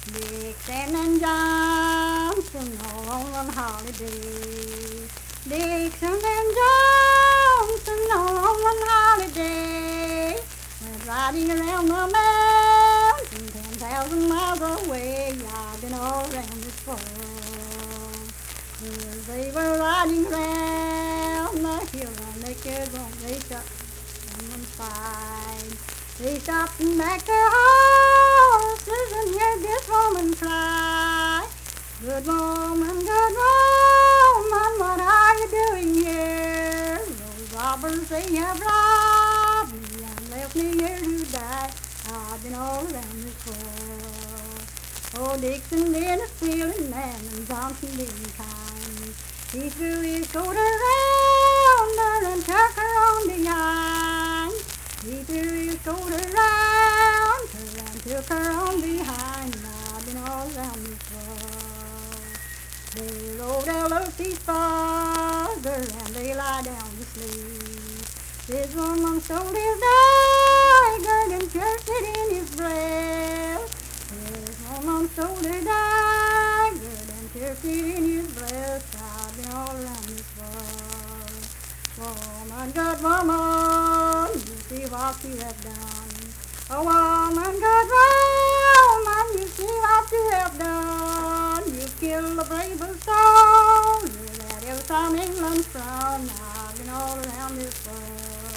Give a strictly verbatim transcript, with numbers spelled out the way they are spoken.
Dixon and Johnson all on one holiday. Dixon and Johnson all on one holiday. Went riding around the mountain ten thousand miles away. I've been all around this world. As they were riding around the hill on the Caron, they stopped on one side. They stopped and backed their horses and heard this woman cry. Good woman, good woman, what are you doing here? Those robbers, they have robbed me and left me here to die. I've been all around this world. Oh, Dixon been a stealing man and Johnson been kind. He threw his coat around her and took her on behind. He threw his coat around her and took her on behind. I've been all around this world. They rode Elotie's father and they lie down to sleep. This woman stole his dagger and pierced it in his breast. This woman stole his dagger and pierced it in his breast. I've been all around this world. Woman, good woman, you see what you have done. Oh, woman, good woman, you see what you have done. You killed the bravest soldier that ever saw England's throne. I've been all around this world.